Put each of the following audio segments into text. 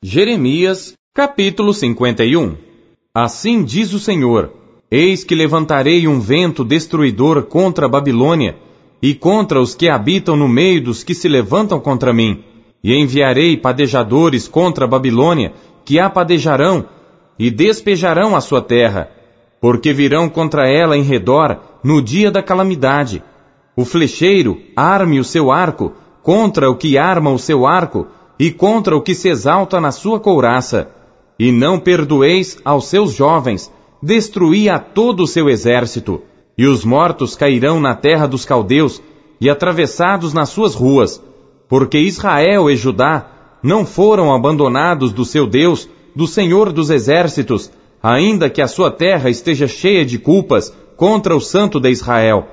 Jeremias, capítulo 51. Assim diz o Senhor: Eis que levantarei um vento destruidor contra a Babilônia, e contra os que habitam no meio dos que se levantam contra mim, e enviarei padejadores contra a Babilônia, que a padejarão, e despejarão a sua terra, porque virão contra ela em redor no dia da calamidade. O flecheiro arme o seu arco contra o que arma o seu arco, e contra o que se exalta na sua couraça. E não perdoeis aos seus jovens, destruí a todo o seu exército, e os mortos cairão na terra dos caldeus, e atravessados nas suas ruas, porque Israel e Judá não foram abandonados do seu Deus, do Senhor dos exércitos, ainda que a sua terra esteja cheia de culpas contra o Santo de Israel.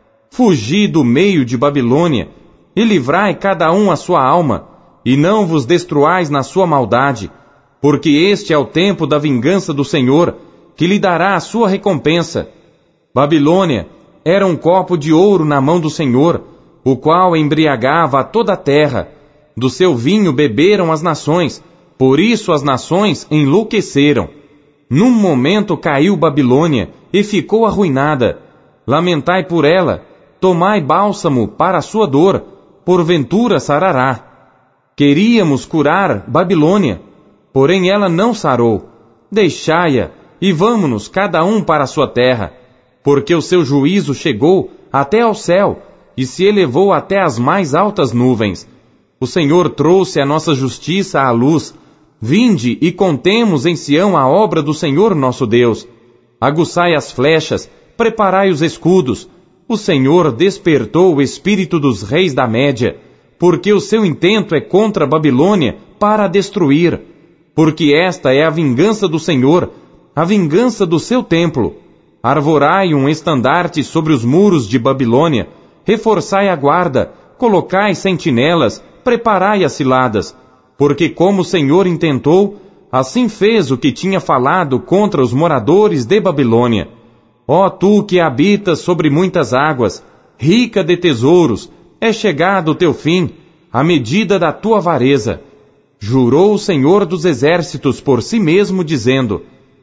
Fugi do meio de Babilônia, e livrai cada um a sua alma, e não vos destruais na sua maldade, porque este é o tempo da vingança do Senhor, que lhe dará a sua recompensa. Babilônia era um copo de ouro na mão do Senhor, o qual embriagava a toda a terra. Do seu vinho beberam as nações, por isso as nações enlouqueceram. Num momento caiu Babilônia e ficou arruinada. Lamentai por ela, tomai bálsamo para a sua dor, porventura sarará. Queríamos curar Babilônia, porém ela não sarou. Deixai-a, e vamo-nos cada um para a sua terra, porque o seu juízo chegou até ao céu, e se elevou até as mais altas nuvens. O Senhor trouxe a nossa justiça à luz. Vinde e contemos em Sião a obra do Senhor nosso Deus. Aguçai as flechas, preparai os escudos. O Senhor despertou o espírito dos reis da Média, porque o seu intento é contra a Babilônia para a destruir. Porque esta é a vingança do Senhor, a vingança do seu templo. Arvorai um estandarte sobre os muros de Babilônia, reforçai a guarda, colocai sentinelas, preparai as ciladas. Porque como o Senhor intentou, assim fez o que tinha falado contra os moradores de Babilônia. Ó tu que habitas sobre muitas águas, rica de tesouros, é chegado o teu fim, a medida da tua avareza. Jurou o Senhor dos exércitos por si mesmo, dizendo: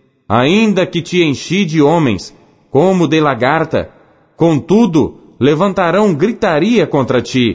Ainda que te enchi de homens, como de lagarta, contudo, levantarão gritaria contra ti.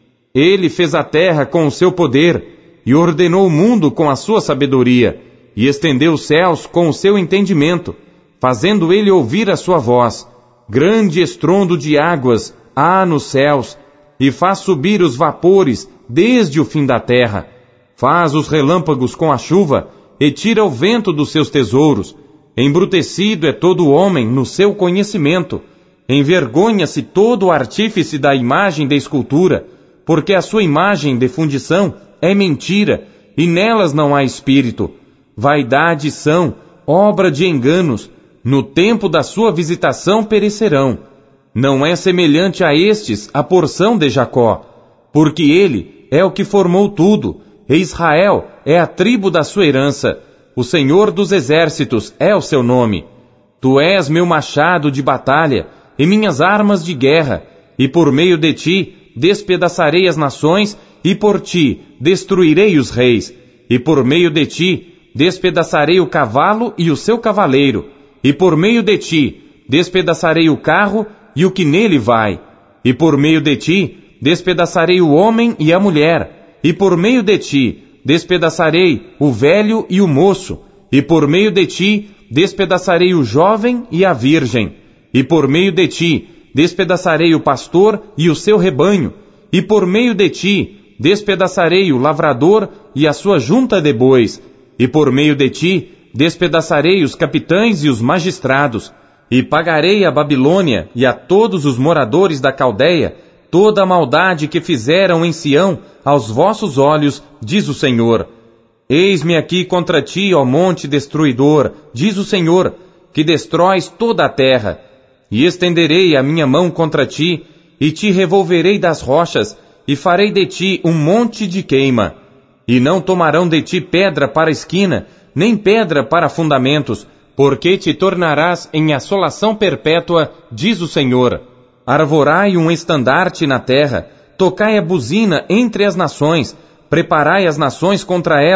Ele fez a terra com o seu poder, e ordenou o mundo com a sua sabedoria, e estendeu os céus com o seu entendimento, fazendo ele ouvir a sua voz. Grande estrondo de águas há nos céus, e faz subir os vapores desde o fim da terra. Faz os relâmpagos com a chuva, e tira o vento dos seus tesouros. Embrutecido é todo homem no seu conhecimento. Envergonha-se todo o artífice da imagem de escultura, porque a sua imagem de fundição é mentira, e nelas não há espírito. Vaidade são, obra de enganos, no tempo da sua visitação perecerão. Não é semelhante a estes a porção de Jacó, porque ele é o que formou tudo, e Israel é a tribo da sua herança. O Senhor dos exércitos é o seu nome. Tu és meu machado de batalha e minhas armas de guerra, e por meio de ti despedaçarei as nações, e por ti destruirei os reis, e por meio de ti despedaçarei o cavalo e o seu cavaleiro, e por meio de ti despedaçarei o carro e o que nele vai, e por meio de ti despedaçarei o homem e a mulher, e por meio de ti despedaçarei o velho e o moço, e por meio de ti despedaçarei o jovem e a virgem, e por meio de ti despedaçarei o pastor e o seu rebanho, e por meio de ti despedaçarei o lavrador e a sua junta de bois, e por meio de ti despedaçarei os capitães e os magistrados, e pagarei a Babilônia e a todos os moradores da Caldeia toda a maldade que fizeram em Sião aos vossos olhos, diz o Senhor. Eis-me aqui contra ti, ó monte destruidor, diz o Senhor, que destróis toda a terra. E estenderei a minha mão contra ti, e te revolverei das rochas, e farei de ti um monte de queima. E não tomarão de ti pedra para esquina, nem pedra para fundamentos, porque te tornarás em assolação perpétua, diz o Senhor. Arvorai um estandarte na terra, tocai a buzina entre as nações, preparai as nações contra ela,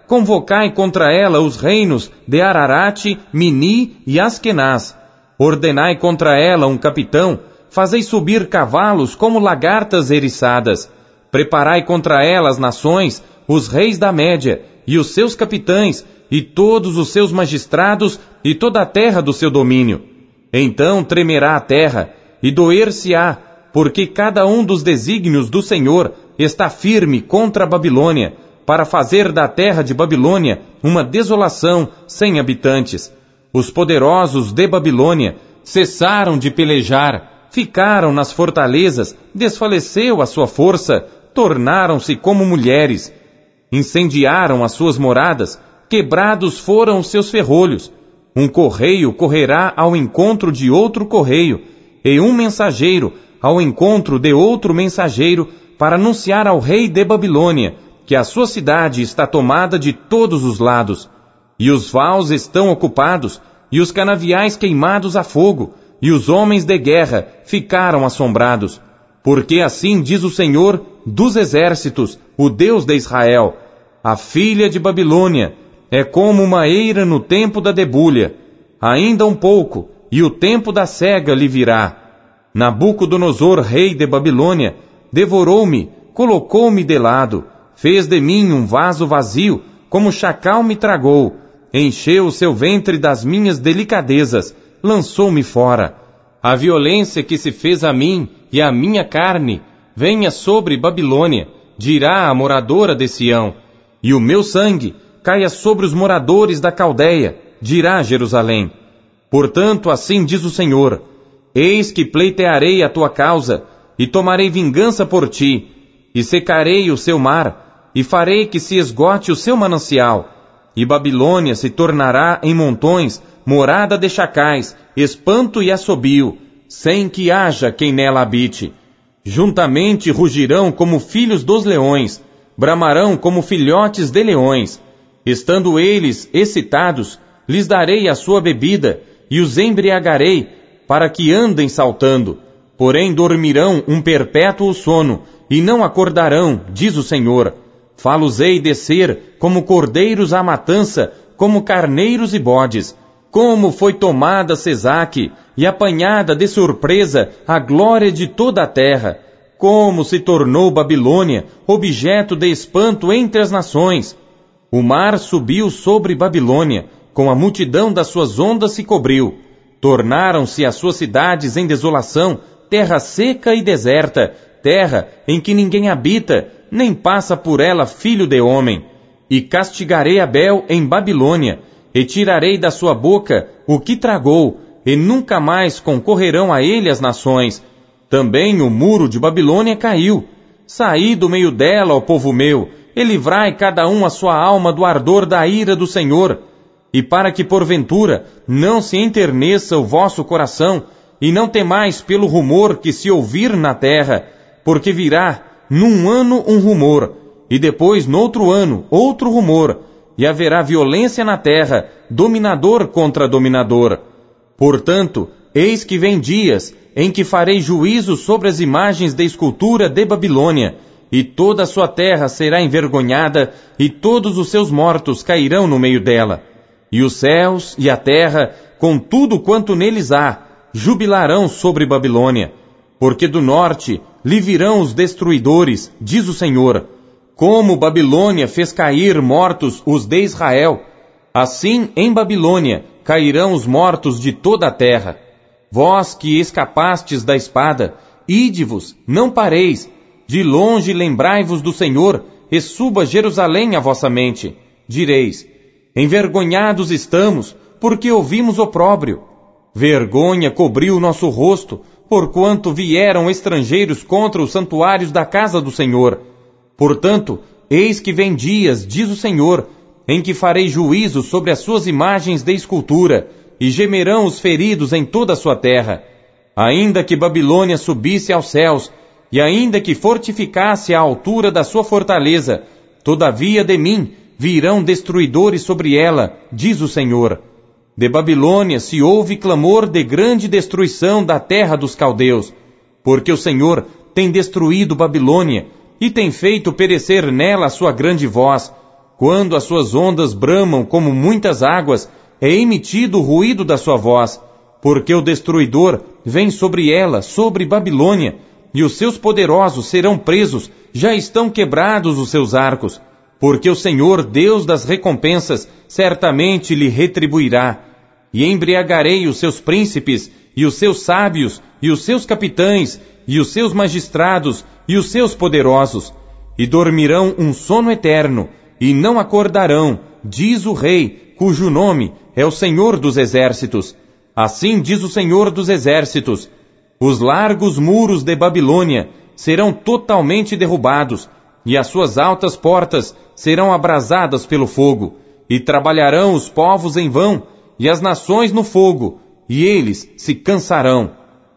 convocai contra ela os reinos de Ararate, Mini e Askenaz. Ordenai contra ela um capitão, fazei subir cavalos como lagartas eriçadas. Preparai contra ela as nações, os reis da Média, e os seus capitães, e todos os seus magistrados, e toda a terra do seu domínio. Então tremerá a terra, e doer-se-á, porque cada um dos desígnios do Senhor está firme contra a Babilônia, para fazer da terra de Babilônia uma desolação sem habitantes. Os poderosos de Babilônia cessaram de pelejar, ficaram nas fortalezas, desfaleceu a sua força, tornaram-se como mulheres. Incendiaram as suas moradas, quebrados foram os seus ferrolhos. Um correio correrá ao encontro de outro correio, e um mensageiro ao encontro de outro mensageiro, para anunciar ao rei de Babilônia que a sua cidade está tomada de todos os lados, e os vaus estão ocupados, e os canaviais queimados a fogo, e os homens de guerra ficaram assombrados. Porque assim diz o Senhor dos exércitos, o Deus de Israel: a filha de Babilônia é como uma eira no tempo da debulha. Ainda um pouco, e o tempo da cega lhe virá. Nabucodonosor, rei de Babilônia, devorou-me, colocou-me de lado, fez de mim um vaso vazio, como chacal me tragou, encheu o seu ventre das minhas delicadezas, lançou-me fora. A violência que se fez a mim e a minha carne, venha sobre Babilônia, dirá a moradora de Sião, e o meu sangue caia sobre os moradores da Caldeia, dirá Jerusalém. Portanto, assim diz o Senhor: eis que pleitearei a tua causa, e tomarei vingança por ti, e secarei o seu mar, e farei que se esgote o seu manancial, e Babilônia se tornará em montões, morada de chacais, espanto e assobio, sem que haja quem nela habite. Juntamente rugirão como filhos dos leões, bramarão como filhotes de leões. Estando eles excitados, lhes darei a sua bebida, e os embriagarei, para que andem saltando. Porém dormirão um perpétuo sono, e não acordarão, diz o Senhor. Fá-los-ei descer como cordeiros à matança, como carneiros e bodes. Como foi tomada Sesaque, e apanhada de surpresa a glória de toda a terra. Como se tornou Babilônia objeto de espanto entre as nações. O mar subiu sobre Babilônia, com a multidão das suas ondas se cobriu. Tornaram-se as suas cidades em desolação, terra seca e deserta, terra em que ninguém habita, nem passa por ela filho de homem. E castigarei Abel em Babilônia, e tirarei da sua boca o que tragou, e nunca mais concorrerão a ele as nações. Também o muro de Babilônia caiu. Saí do meio dela, ó povo meu, e livrai cada um a sua alma do ardor da ira do Senhor. E para que porventura não se enterneça o vosso coração, e não temais pelo rumor que se ouvir na terra, porque virá num ano um rumor, e depois noutro ano outro rumor, e haverá violência na terra, dominador contra dominador. Portanto, eis que vem dias em que farei juízo sobre as imagens de escultura de Babilônia, e toda a sua terra será envergonhada, e todos os seus mortos cairão no meio dela. E os céus e a terra, com tudo quanto neles há, jubilarão sobre Babilônia, porque do norte lhe virão os destruidores, diz o Senhor. Como Babilônia fez cair mortos os de Israel, assim em Babilônia cairão os mortos de toda a terra. Vós que escapastes da espada, ide-vos, não pareis, de longe lembrai-vos do Senhor, e suba Jerusalém à vossa mente. Direis: envergonhados estamos, porque ouvimos opróbrio. Vergonha cobriu o nosso rosto, porquanto vieram estrangeiros contra os santuários da casa do Senhor. Portanto, eis que vem dias, diz o Senhor, em que farei juízo sobre as suas imagens de escultura, e gemerão os feridos em toda a sua terra. Ainda que Babilônia subisse aos céus, e ainda que fortificasse a altura da sua fortaleza, todavia de mim virão destruidores sobre ela, diz o Senhor. De Babilônia se ouve clamor de grande destruição da terra dos caldeus, porque o Senhor tem destruído Babilônia, e tem feito perecer nela a sua grande voz. Quando as suas ondas bramam como muitas águas, é emitido o ruído da sua voz, porque o destruidor vem sobre ela, sobre Babilônia, e os seus poderosos serão presos, já estão quebrados os seus arcos, porque o Senhor, Deus das recompensas, certamente lhe retribuirá. E embriagarei os seus príncipes, e os seus sábios, e os seus capitães, e os seus magistrados, e os seus poderosos, e dormirão um sono eterno, e não acordarão, diz o Rei, cujo nome é o Senhor dos Exércitos. Assim diz o Senhor dos Exércitos: os largos muros de Babilônia serão totalmente derrubados, e as suas altas portas serão abrasadas pelo fogo, e trabalharão os povos em vão, e as nações no fogo, e eles se cansarão.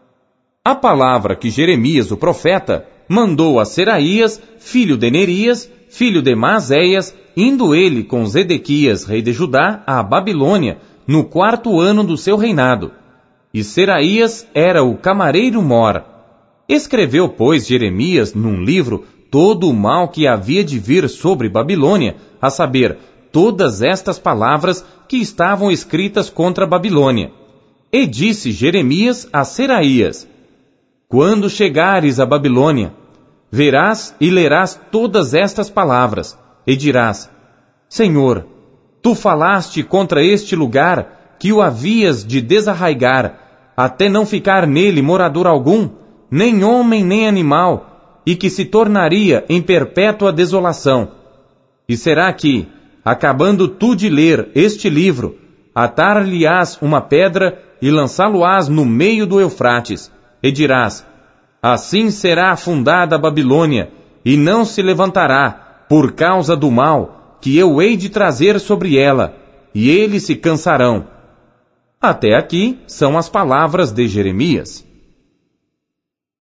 A palavra que Jeremias, o profeta, mandou a Seraías, filho de Nerias, filho de Maazéias, indo ele com Zedequias, rei de Judá, à Babilônia, no 4º ano do seu reinado. E Seraías era o camareiro-mor. Escreveu, pois, Jeremias, num livro, todo o mal que havia de vir sobre Babilônia, a saber, todas estas palavras que estavam escritas contra a Babilônia. E disse Jeremias a Seraías: quando chegares a Babilônia, verás e lerás todas estas palavras, e dirás: Senhor, tu falaste contra este lugar que o havias de desarraigar, até não ficar nele morador algum, nem homem nem animal, e que se tornaria em perpétua desolação. E será que, acabando tu de ler este livro, atar-lhe-ás uma pedra e lançá-lo-ás no meio do Eufrates, e dirás: assim será afundada a Babilônia, e não se levantará, por causa do mal que eu hei de trazer sobre ela, e eles se cansarão. Até aqui são as palavras de Jeremias.